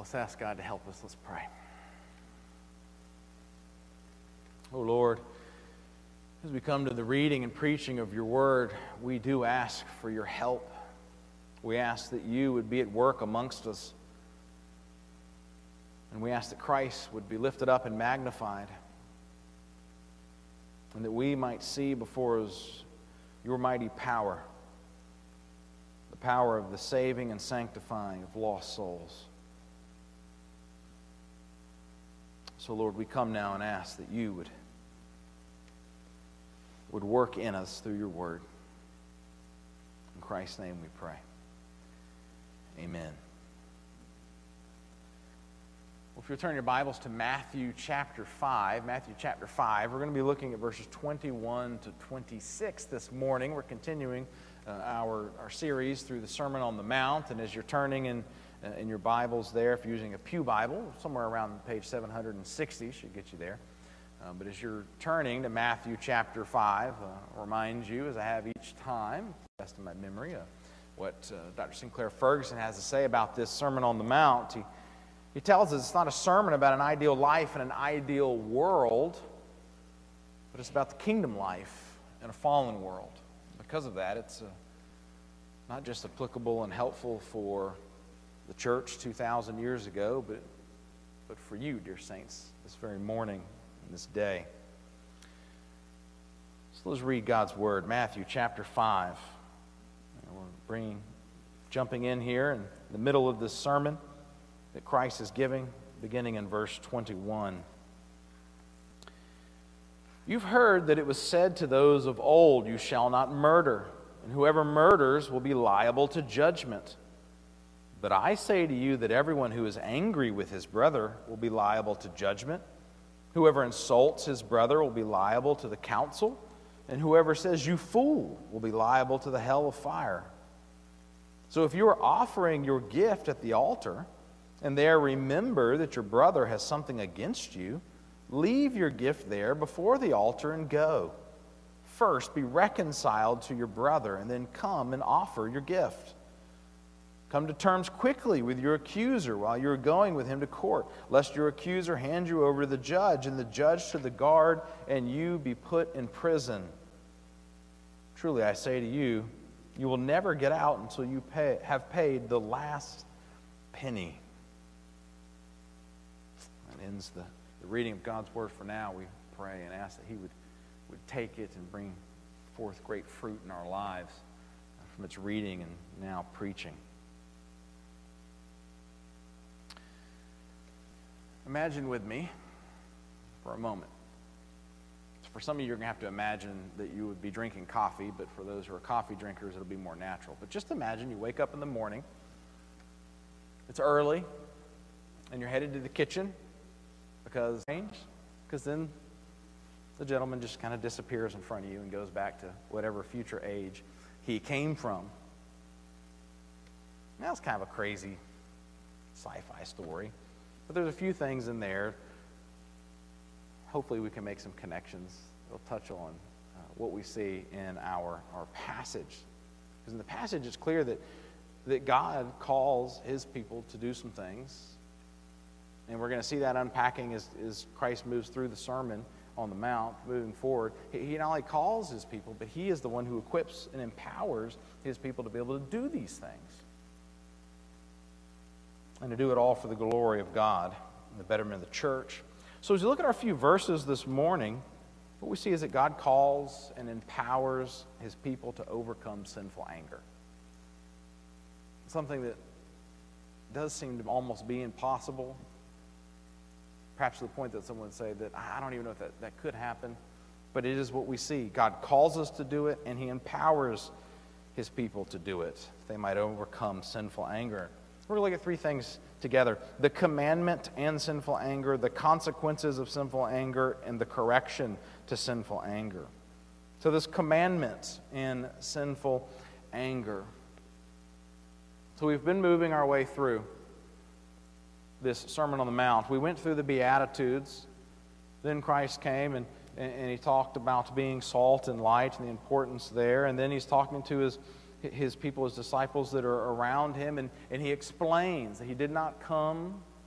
Let's ask God to help us. Let's pray. Oh Lord, as we come to the reading and preaching of your word, we do ask for your help. We ask that you would be at work amongst us. And we ask that Christ would be lifted up and magnified. And that we might see before us your mighty power. The power of the saving and sanctifying of lost souls. So Lord, we come now and ask that you would work in us through your word. In Christ's name we pray. Amen. Well, if you'll turn your Bibles to Matthew chapter 5, we're going to be looking at verses 21 to 26 this morning. We're continuing our series through the Sermon on the Mount, and as you're turning in your Bibles there, if you're using a pew Bible, somewhere around page 760 should get you there. But as you're turning to Matthew chapter 5, I'll remind you, as I have each time, to the best of my memory, what Dr. Sinclair Ferguson has to say about this Sermon on the Mount. He tells us it's not a sermon about an ideal life and an ideal world, but it's about the kingdom life in a fallen world. Because of that, it's not just applicable and helpful for the church 2,000 years ago, but for you, dear saints, this very morning and this day. So let's read God's Word, Matthew chapter 5. We're jumping in here in the middle of this sermon that Christ is giving, beginning in verse 21. You've heard that it was said to those of old, you shall not murder, and whoever murders will be liable to judgment. But I say to you that everyone who is angry with his brother will be liable to judgment. Whoever insults his brother will be liable to the council, and whoever says, you fool, will be liable to the hell of fire. So if you are offering your gift at the altar, and there remember that your brother has something against you, leave your gift there before the altar and go. First be reconciled to your brother, and then come and offer your gift. Come to terms quickly with your accuser while you're going with him to court, lest your accuser hand you over to the judge, and the judge to the guard, and you be put in prison. Truly I say to you, you will never get out until you have paid the last penny. That ends the reading of God's Word for now. We pray and ask that He would take it and bring forth great fruit in our lives from its reading and now preaching. Imagine with me for a moment. For some of you, you're going to have to imagine that you would be drinking coffee, but for those who are coffee drinkers, it'll be more natural. But just imagine you wake up in the morning, it's early, and you're headed to the kitchen because then the gentleman just kind of disappears in front of you and goes back to whatever future age he came from. Now, it's kind of a crazy sci-fi story. But there's a few things in there. Hopefully we can make some connections. It'll touch on what we see in our passage. Because in the passage it's clear that God calls His people to do some things. And we're going to see that unpacking as Christ moves through the Sermon on the Mount, moving forward. He not only calls His people, but He is the one who equips and empowers His people to be able to do these things. And to do it all for the glory of God and the betterment of the church. So as you look at our few verses this morning, what we see is that God calls and empowers His people to overcome sinful anger. Something that does seem to almost be impossible. Perhaps to the point that someone would say that, I don't even know if that could happen. But it is what we see. God calls us to do it, and He empowers His people to do it. They might overcome sinful anger. We're going to look at three things together: the commandment and sinful anger, the consequences of sinful anger, and the correction to sinful anger. So this commandment and sinful anger. So we've been moving our way through this Sermon on the Mount. We went through the Beatitudes. Then Christ came and He talked about being salt and light and the importance there. And then He's talking to His people, His disciples that are around Him, and He explains that He did not come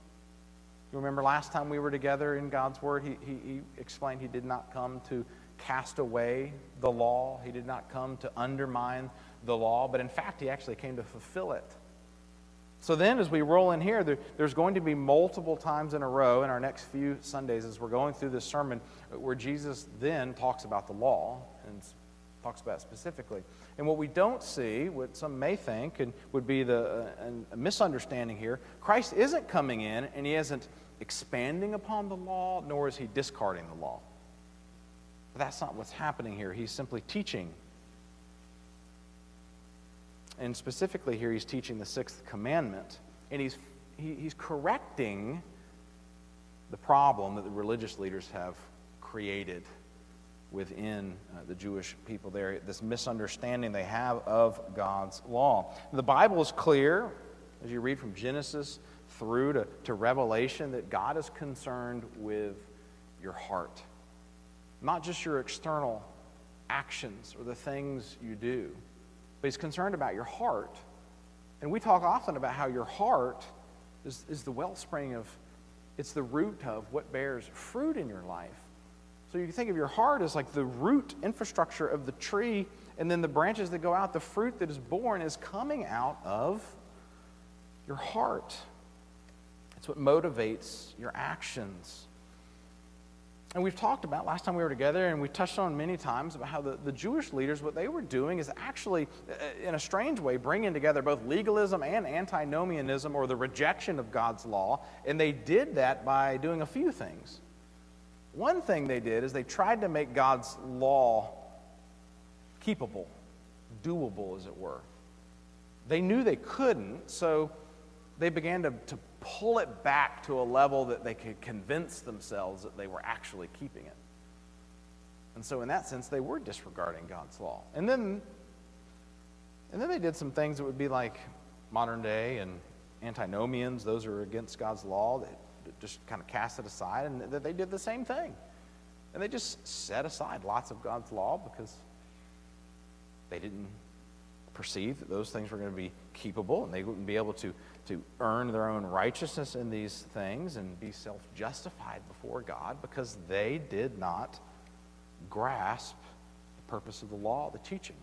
You remember last time we were together in God's Word, he explained he did not come to cast away the law. He did not come to undermine the law, but in fact, he actually came to fulfill it. So then, as we roll in here, there's going to be multiple times in a row in our next few Sundays as we're going through this sermon where Jesus then talks about the law and talks about it specifically. And what we don't see, what some may think and would be a misunderstanding here, Christ isn't coming in and he isn't expanding upon the law, nor is he discarding the law. But that's not what's happening here. He's simply teaching. And specifically here, he's teaching the sixth commandment. And he's correcting the problem that the religious leaders have created within the Jewish people there, this misunderstanding they have of God's law. The Bible is clear, as you read from Genesis through to Revelation, that God is concerned with your heart. Not just your external actions or the things you do, but he's concerned about your heart. And we talk often about how your heart is the wellspring of, it's the root of what bears fruit in your life. So you can think of your heart as like the root infrastructure of the tree, and then the branches that go out, the fruit that is born is coming out of your heart. It's what motivates your actions. And we've talked about, last time we were together, and we touched on many times about how the Jewish leaders, what they were doing is actually, in a strange way, bringing together both legalism and antinomianism, or the rejection of God's law. And they did that by doing a few things. One thing they did is they tried to make God's law keepable, doable, as it were. They knew they couldn't, so they began to pull it back to a level that they could convince themselves that they were actually keeping it. And so in that sense, they were disregarding God's law. And then they did some things that would be like modern day and antinomians. Those are against God's law. That just kind of cast it aside, and they did the same thing. And they just set aside lots of God's law because they didn't perceive that those things were going to be keepable, and they wouldn't be able to earn their own righteousness in these things and be self-justified before God because they did not grasp the purpose of the law, the teaching.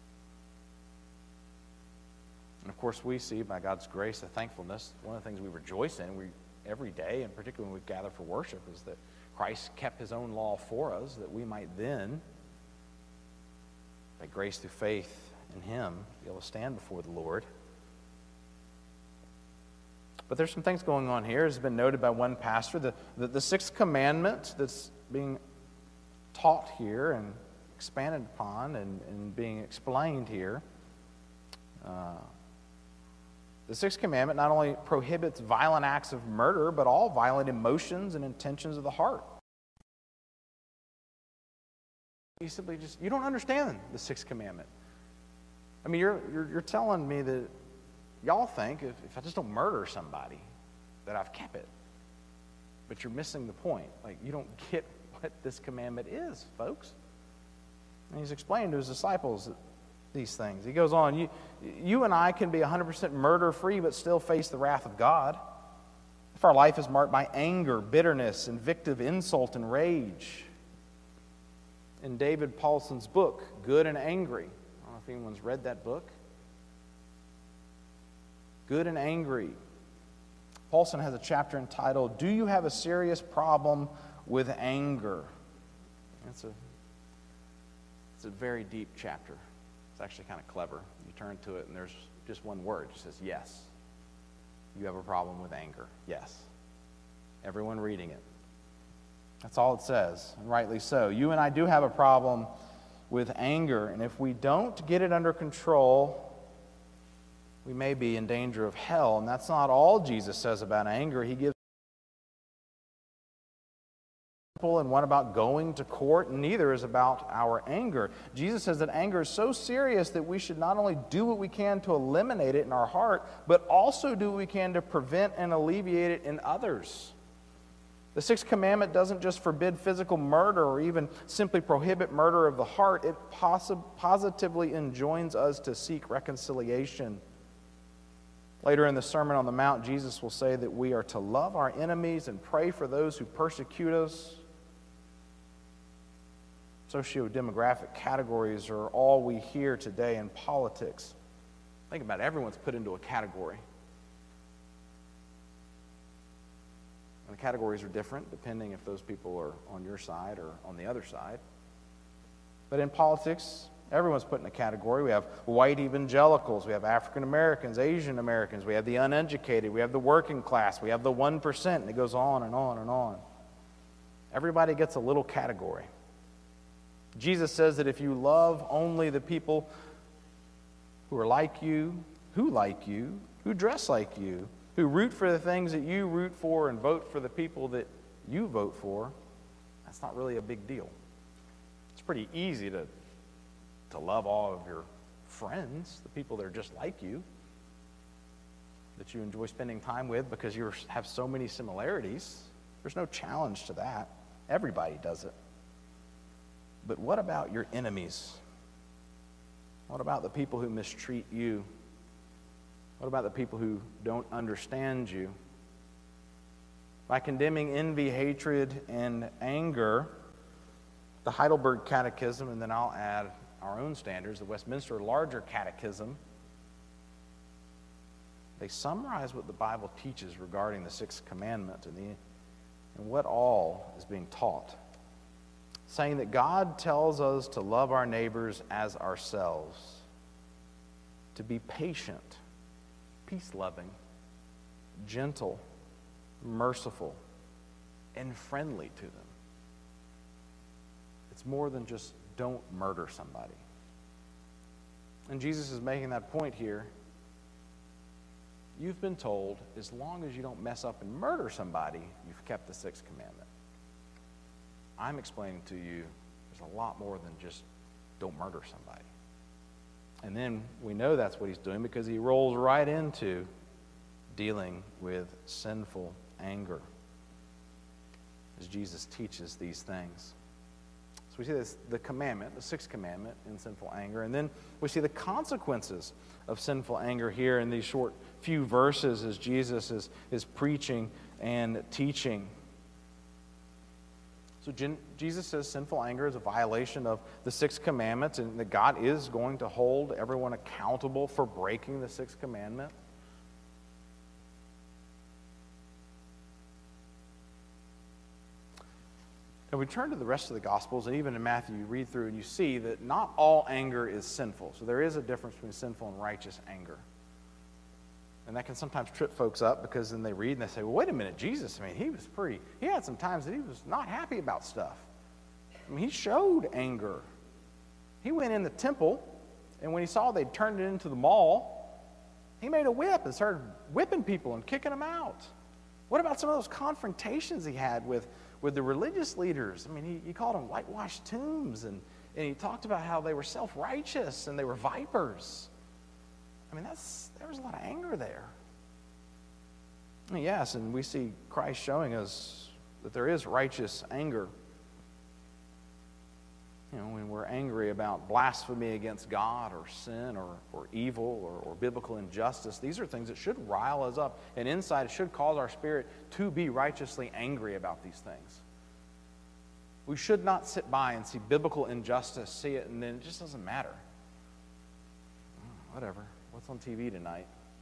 And of course, we see by God's grace, the thankfulness, one of the things we rejoice in every day, and particularly when we gather for worship, is that Christ kept his own law for us, that we might then, by grace through faith in him, be able to stand before the Lord. But there's some things going on here, as has been noted by one pastor. The sixth commandment that's being taught here and expanded upon and being explained here, the sixth commandment not only prohibits violent acts of murder, but all violent emotions and intentions of the heart. You simply you don't understand the sixth commandment. I mean, you're telling me that y'all think if I just don't murder somebody, that I've kept it. But you're missing the point. Like, you don't get what this commandment is, folks. And he's explaining to his disciples these things. He goes on, you and I can be 100% murder-free, but still face the wrath of God. If our life is marked by anger, bitterness, invective, insult, and rage. In David Paulson's book, Good and Angry, I don't know if anyone's read that book. Good and Angry. Paulson has a chapter entitled, Do You Have a Serious Problem with Anger? It's a very deep chapter. It's actually kind of clever. You turn to it and there's just one word. It says, yes. You have a problem with anger. Yes. Everyone reading it. That's all it says, and rightly so. You and I do have a problem with anger, and if we don't get it under control, we may be in danger of hell. And that's not all Jesus says about anger. He gives and one about going to court, and neither is about our anger. Jesus says that anger is so serious that we should not only do what we can to eliminate it in our heart, but also do what we can to prevent and alleviate it in others. The sixth commandment doesn't just forbid physical murder or even simply prohibit murder of the heart. It positively enjoins us to seek reconciliation. Later in the Sermon on the Mount, Jesus will say that we are to love our enemies and pray for those who persecute us. Socio-demographic categories are all we hear today in politics. Think about it, everyone's put into a category. And the categories are different depending if those people are on your side or on the other side. But in politics, everyone's put in a category. We have white evangelicals, we have African Americans, Asian Americans, we have the uneducated, we have the working class, we have the 1%, and it goes on and on and on. Everybody gets a little category. Jesus says that if you love only the people who are like you, who dress like you, who root for the things that you root for and vote for the people that you vote for, that's not really a big deal. It's pretty easy to love all of your friends, the people that are just like you, that you enjoy spending time with because you have so many similarities. There's no challenge to that. Everybody does it. But what about your enemies? What about the people who mistreat you? What about the people who don't understand you? By condemning envy, hatred, and anger, the Heidelberg Catechism, and then I'll add our own standards, the Westminster Larger Catechism, they summarize what the Bible teaches regarding the Sixth Commandment and what all is being taught, saying that God tells us to love our neighbors as ourselves, to be patient, peace-loving, gentle, merciful, and friendly to them. It's more than just don't murder somebody. And Jesus is making that point here. You've been told, as long as you don't mess up and murder somebody, you've kept the Sixth Commandment. I'm explaining to you there's a lot more than just don't murder somebody. And then we know that's what he's doing because he rolls right into dealing with sinful anger as Jesus teaches these things. So we see this, the commandment, the Sixth Commandment in sinful anger, and then we see the consequences of sinful anger here in these short few verses as Jesus is preaching and teaching. So Jesus says sinful anger is a violation of the Sixth Commandment and that God is going to hold everyone accountable for breaking the Sixth Commandment. And we turn to the rest of the Gospels, and even in Matthew, you read through and you see that not all anger is sinful. So there is a difference between sinful and righteous anger. And that can sometimes trip folks up because then they read and they say, well, wait a minute, Jesus, I mean, he had some times that he was not happy about stuff. I mean, he showed anger. He went in the temple, and when he saw they'd turned it into the mall, he made a whip and started whipping people and kicking them out. What about some of those confrontations he had with the religious leaders? I mean, he called them whitewashed tombs, and he talked about how they were self-righteous and they were vipers. I mean, there was a lot of anger there. Yes, and we see Christ showing us that there is righteous anger. You know, when we're angry about blasphemy against God or sin or evil or biblical injustice, these are things that should rile us up. And inside, it should cause our spirit to be righteously angry about these things. We should not sit by and see biblical injustice, see it, and then it just doesn't matter. Whatever. What's on TV tonight?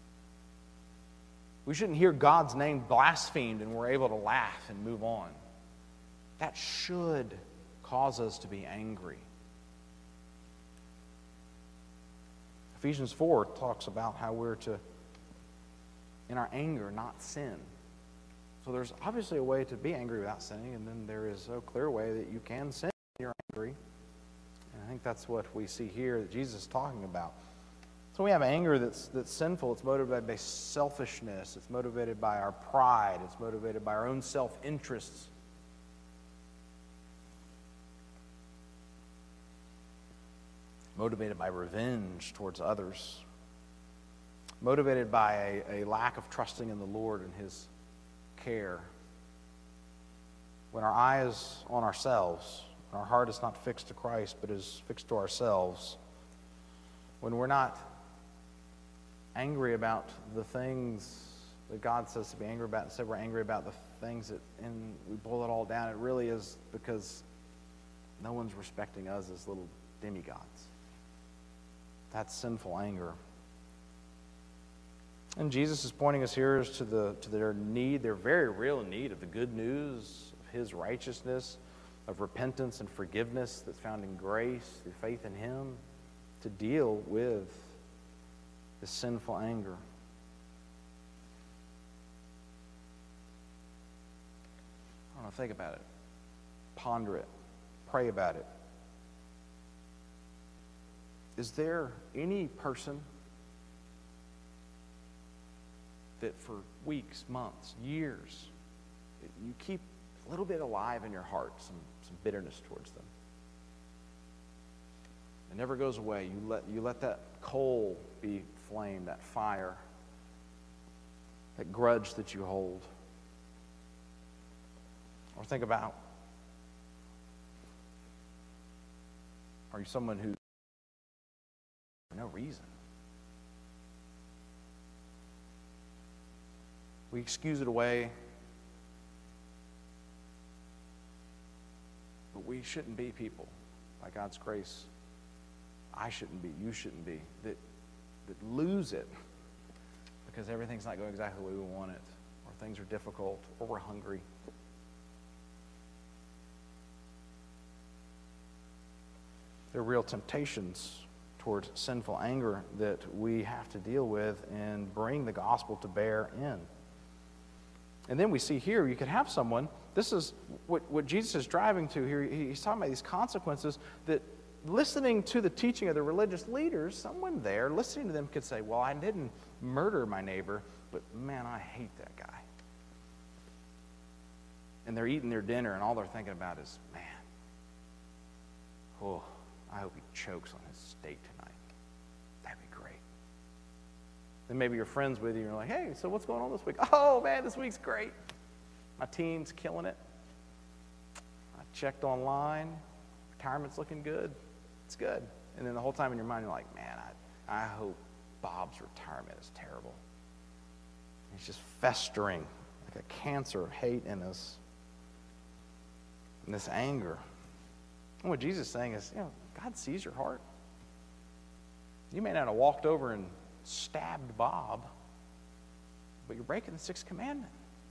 We shouldn't hear God's name blasphemed and we're able to laugh and move on. That should cause us to be angry. Ephesians 4 talks about how we're to, in our anger, not sin. So there's obviously a way to be angry without sinning, and then there is a clear way that you can sin when you're angry. And I think that's what we see here that Jesus is talking about. So we have anger that's sinful. It's motivated by selfishness. It's motivated by our pride. It's motivated by our own self-interests. Motivated by revenge towards others. Motivated by a lack of trusting in the Lord and His care. When our eye is on ourselves, when our heart is not fixed to Christ but is fixed to ourselves, when we're not angry about the things that God says to be angry about. Instead, we're angry about the things that, and we boil it all down, it really is because no one's respecting us as little demigods. That's sinful anger. And Jesus is pointing us here to their need, their very real need of the good news of his righteousness, of repentance and forgiveness that's found in grace through faith in him, to deal with this sinful anger. I don't know, think about it. Ponder it. Pray about it. Is there any person that for weeks, months, years, you keep a little bit alive in your heart, some bitterness towards them? It never goes away. You let that coal be flame, that fire, that grudge that you hold. Or think about, are you someone who, for no reason, we excuse it away, but we shouldn't be people, by God's grace, I shouldn't be, you shouldn't be, that lose it because everything's not going exactly the way we want it, or things are difficult, or we're hungry. There are real temptations towards sinful anger that we have to deal with and bring the gospel to bear in. And then we see here, you could have someone, this is what Jesus is driving to here. He's talking about these consequences that listening to the teaching of the religious leaders, someone there listening to them could say, well, I didn't murder my neighbor, but man, I hate that guy. And they're eating their dinner and all they're thinking about is, man, oh, I hope he chokes on his steak tonight. That'd be great. Then maybe your friend's with you and you're like, hey, so what's going on this week? Oh, man, this week's great. My team's killing it. I checked online. Retirement's looking good. It's good. And then the whole time in your mind, you're like, man, I hope Bob's retirement is terrible. He's just festering like a cancer of hate in us. And this anger. And what Jesus is saying is, God sees your heart. You may not have walked over and stabbed Bob, but you're breaking the sixth commandment.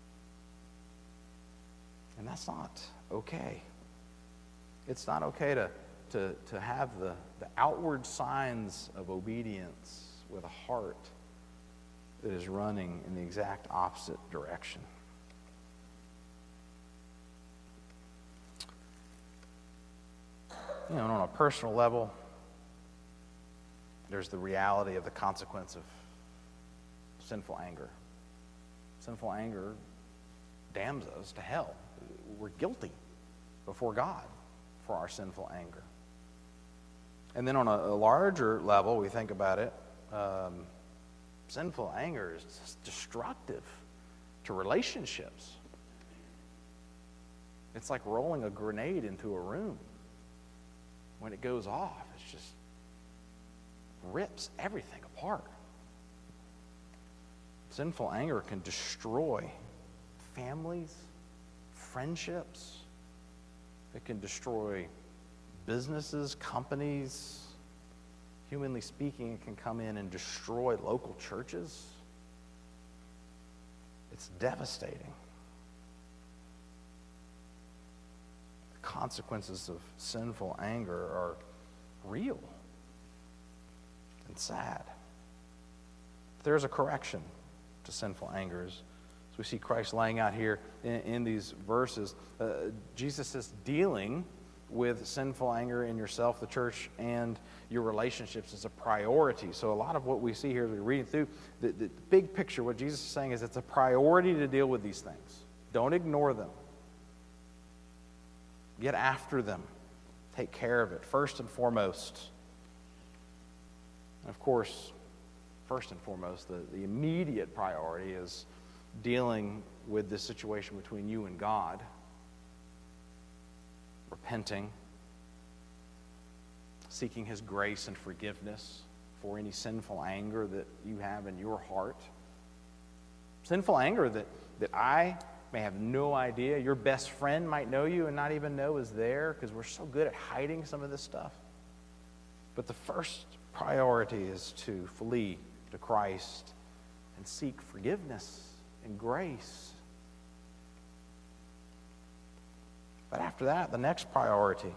And that's not okay. It's not okay to have the outward signs of obedience with a heart that is running in the exact opposite direction. And on a personal level, there's the reality of the consequence of sinful anger. Sinful anger damns us to hell. We're guilty before God for our sinful anger. And then on a larger level, we think about it, sinful anger is just destructive to relationships. It's like rolling a grenade into a room. When it goes off, it just rips everything apart. Sinful anger can destroy families, friendships. It can destroy businesses, companies. Humanly speaking, it can come in and destroy local churches. It's devastating. The consequences of sinful anger are real and sad. There's a correction to sinful anger. As we see Christ laying out here in these verses, Jesus is dealing with sinful anger in yourself, the church, and your relationships is a priority. So a lot of what we see here as we're reading through, the big picture, what Jesus is saying is it's a priority to deal with these things. Don't ignore them. Get after them. Take care of it, first and foremost. And of course, first and foremost, the immediate priority is dealing with this situation between you and God, repenting, seeking His grace and forgiveness for any sinful anger that you have in your heart. Sinful anger that I may have no idea. Your best friend might know you and not even know is there because we're so good at hiding some of this stuff. But the first priority is to flee to Christ and seek forgiveness and grace. But after that, the next priority,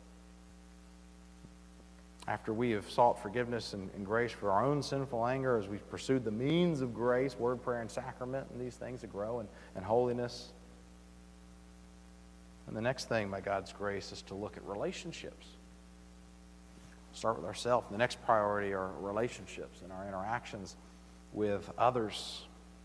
after we have sought forgiveness and grace for our own sinful anger, as we've pursued the means of grace, word, prayer, and sacrament, and these things that grow in holiness. And the next thing, by God's grace, is to look at relationships. Start with ourselves. The next priority are relationships and our interactions with others.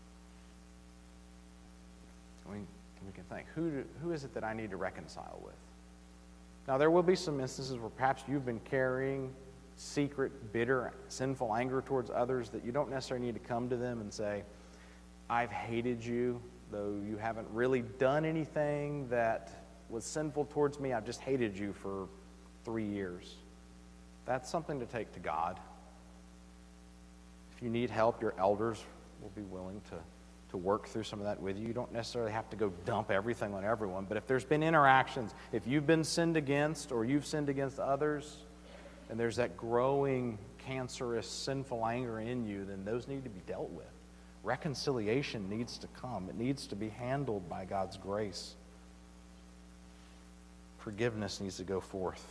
We can think, who is it that I need to reconcile with? Now, there will be some instances where perhaps you've been carrying secret, bitter, sinful anger towards others that you don't necessarily need to come to them and say, I've hated you, though you haven't really done anything that was sinful towards me. I've just hated you for 3 years. That's something to take to God. If you need help, your elders will be willing to work through some of that with you. You don't necessarily have to go dump everything on everyone, but if there's been interactions, if you've been sinned against or you've sinned against others, and there's that growing cancerous sinful anger in you, then those need to be dealt with. Reconciliation needs to come. It needs to be handled by God's grace. Forgiveness needs to go forth.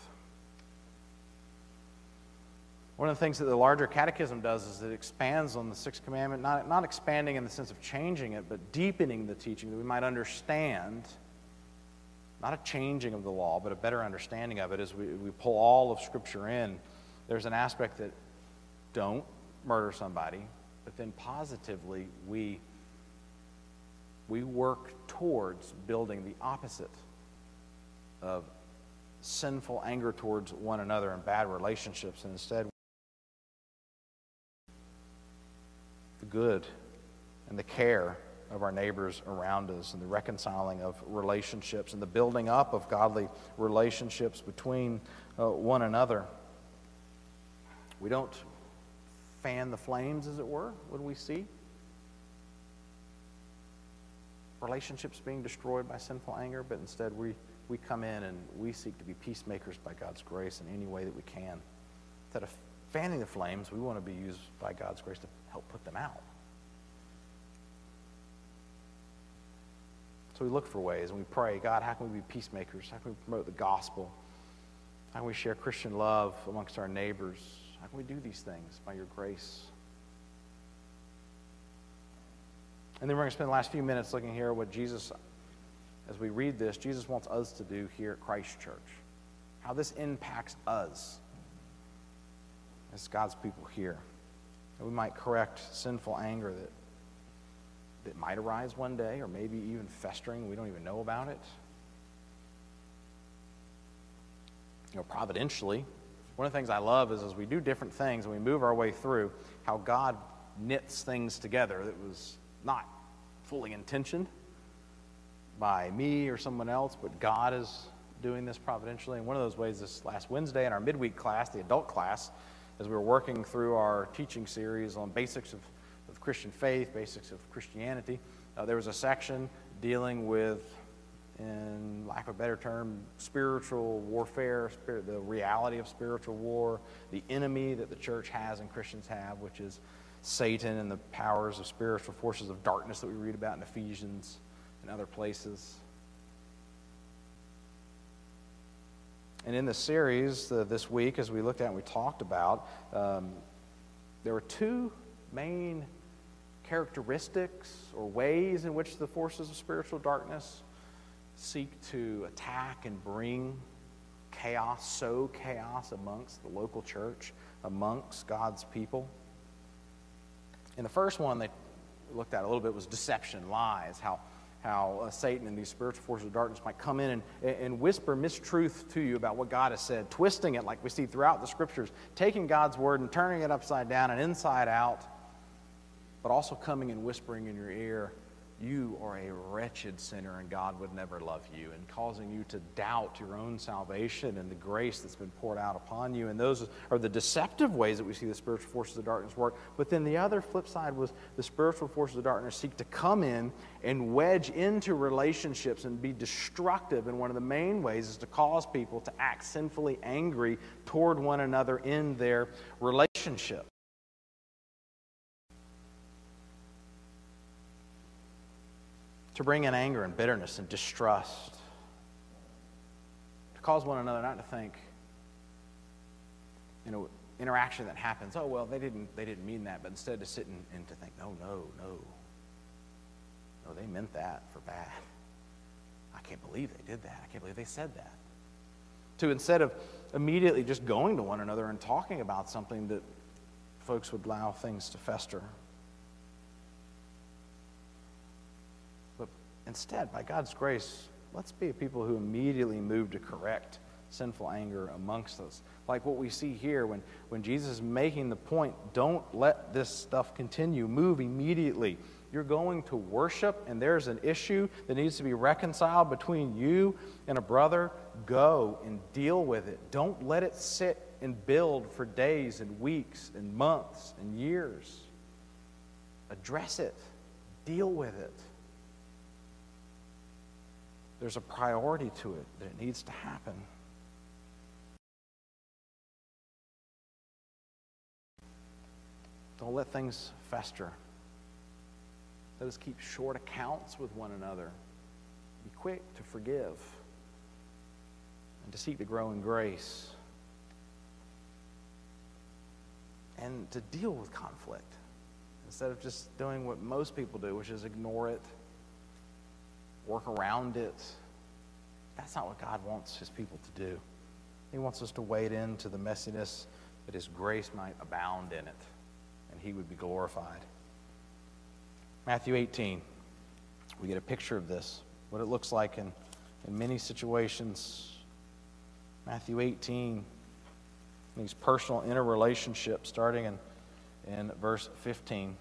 One of the things that the larger catechism does is it expands on the sixth commandment, not expanding in the sense of changing it, but deepening the teaching that we might understand, not a changing of the law, but a better understanding of it as we pull all of Scripture in. There's an aspect that don't murder somebody, but then positively we work towards building the opposite of sinful anger towards one another and bad relationships, and instead the good and the care of our neighbors around us and the reconciling of relationships and the building up of godly relationships between one another. We don't fan the flames, as it were, when we see relationships being destroyed by sinful anger, but instead we come in and we seek to be peacemakers by God's grace in any way that we can. Instead of fanning the flames, we want to be used by God's grace to help put them out. So we look for ways and we pray, God, how can we be peacemakers? How can we promote the gospel? How can we share Christian love amongst our neighbors? How can we do these things by your grace? And then we're going to spend the last few minutes looking here at what Jesus, as we read this, Jesus wants us to do here at Christ Church. How this impacts us as God's people here. That we might correct sinful anger that might arise one day, or maybe even festering, we don't even know about it. Providentially, one of the things I love is as we do different things and we move our way through, how God knits things together that was not fully intentioned by me or someone else, but God is doing this providentially. And one of those ways, this last Wednesday in our midweek class, the adult class, as we were working through our teaching series on basics of Christian faith, basics of Christianity, there was a section dealing with, in lack of a better term, spiritual warfare, the reality of spiritual war, the enemy that the church has and Christians have, which is Satan and the powers of spiritual forces of darkness that we read about in Ephesians and other places. And in the series this week, as we looked at and we talked about, there were two main characteristics or ways in which the forces of spiritual darkness seek to attack and bring chaos, sow chaos amongst the local church, amongst God's people. And the first one they looked at a little bit was deception, lies, how Satan and these spiritual forces of darkness might come in and whisper mistruth to you about what God has said, twisting it like we see throughout the Scriptures, taking God's word and turning it upside down and inside out, but also coming and whispering in your ear you are a wretched sinner and God would never love you, and causing you to doubt your own salvation and the grace that's been poured out upon you. And those are the deceptive ways that we see the spiritual forces of darkness work. But then the other flip side was the spiritual forces of darkness seek to come in and wedge into relationships and be destructive. And one of the main ways is to cause people to act sinfully angry toward one another in their relationship. To bring in anger and bitterness and distrust. To cause one another not to think, interaction that happens, oh, well, they didn't mean that, but instead to sit and to think, no, they meant that for bad. I can't believe they did that. I can't believe they said that. To instead of immediately just going to one another and talking about something, that folks would allow things to fester. Instead, by God's grace, let's be a people who immediately move to correct sinful anger amongst us. Like what we see here when Jesus is making the point, don't let this stuff continue. Move immediately. You're going to worship and there's an issue that needs to be reconciled between you and a brother. Go and deal with it. Don't let it sit and build for days and weeks and months and years. Address it. Deal with it. There's a priority to it that it needs to happen. Don't let things fester. Let us keep short accounts with one another. Be quick to forgive and to seek to grow in grace and to deal with conflict instead of just doing what most people do, which is ignore it, work around it. That's not what God wants his people to do. He wants us to wade into the messiness that his grace might abound in it and he would be glorified. Matthew 18, we get a picture of this, what it looks like in many situations. Matthew 18, these personal interrelationships, starting in verse 15.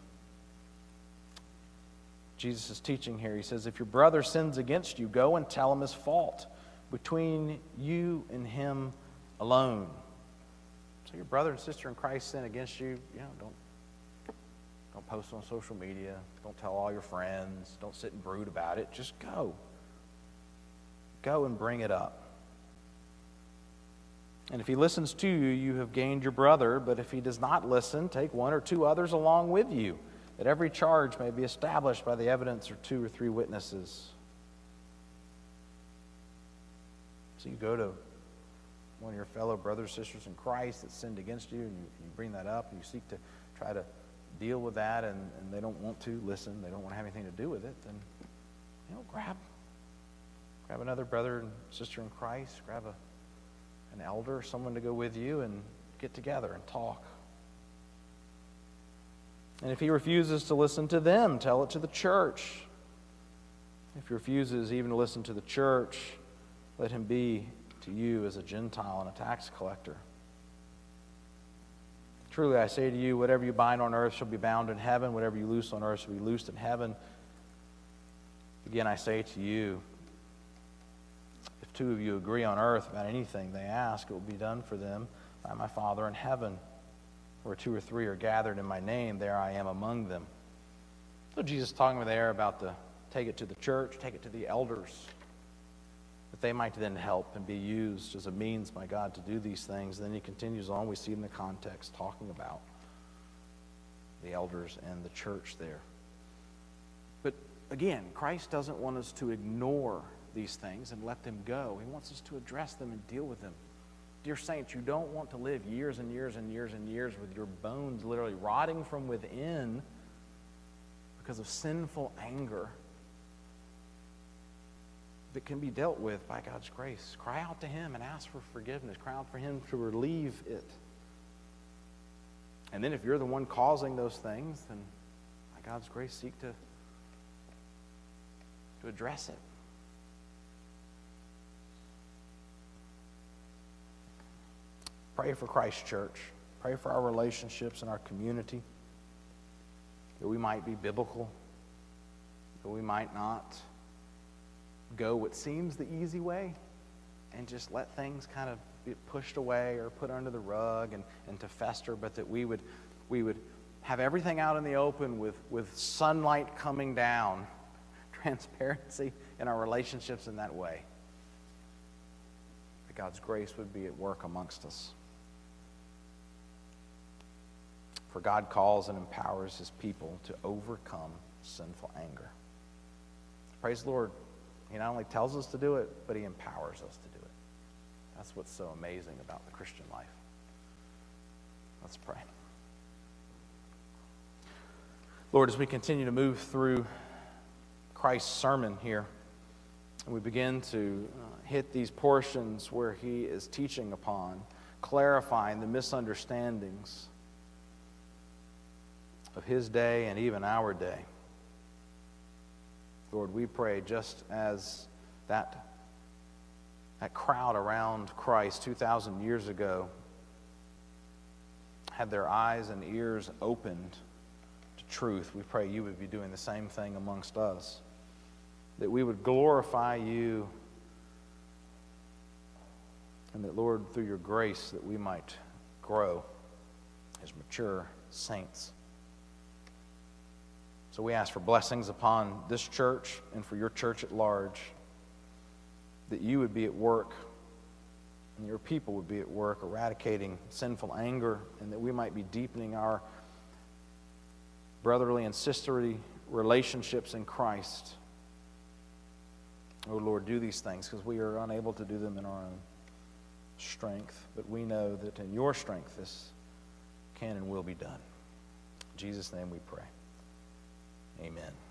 Jesus is teaching here. He says, if your brother sins against you, go and tell him his fault between you and him alone. So your brother and sister in Christ sin against you, don't post on social media. Don't tell all your friends. Don't sit and brood about it. Just go. Go and bring it up. And if he listens to you, you have gained your brother. But if he does not listen, take one or two others along with you, that every charge may be established by the evidence of 2 or 3 witnesses. So you go to one of your fellow brothers, sisters in Christ that sinned against you, and you bring that up, and you seek to try to deal with that, and they don't want to listen, they don't want to have anything to do with it, then grab another brother and sister in Christ, grab an elder, someone to go with you, and get together and talk. And if he refuses to listen to them, tell it to the church. If he refuses even to listen to the church, let him be to you as a Gentile and a tax collector. Truly I say to you, whatever you bind on earth shall be bound in heaven, whatever you loose on earth shall be loosed in heaven. Again, I say to you, if 2 of you agree on earth about anything they ask, it will be done for them by my Father in heaven. Where 2 or 3 are gathered in my name, there I am among them. So Jesus is talking there about take it to the church, take it to the elders, that they might then help and be used as a means by God to do these things. And then he continues on. We see in the context talking about the elders and the church there. But again, Christ doesn't want us to ignore these things and let them go. He wants us to address them and deal with them. Dear saints, you don't want to live years and years and years and years with your bones literally rotting from within because of sinful anger that can be dealt with by God's grace. Cry out to him and ask for forgiveness. Cry out for him to relieve it. And then if you're the one causing those things, then by God's grace, seek to address it. Pray for Christ Church. Pray for our relationships and our community, that we might be biblical, that we might not go what seems the easy way and just let things kind of get pushed away or put under the rug and to fester, but that we would have everything out in the open with sunlight coming down, transparency in our relationships in that way. That God's grace would be at work amongst us. For God calls and empowers his people to overcome sinful anger. Praise the Lord. He not only tells us to do it, but he empowers us to do it. That's what's so amazing about the Christian life. Let's pray. Lord, as we continue to move through Christ's sermon here, and we begin to hit these portions where he is teaching upon, clarifying the misunderstandings of his day and even our day. Lord, we pray just as that crowd around Christ 2,000 years ago had their eyes and ears opened to truth, we pray you would be doing the same thing amongst us. That we would glorify you, and that, Lord, through your grace, that we might grow as mature saints. So we ask for blessings upon this church and for your church at large, that you would be at work and your people would be at work eradicating sinful anger, and that we might be deepening our brotherly and sisterly relationships in Christ. Oh Lord, do these things because we are unable to do them in our own strength, but we know that in your strength this can and will be done. In Jesus' name we pray. Amen.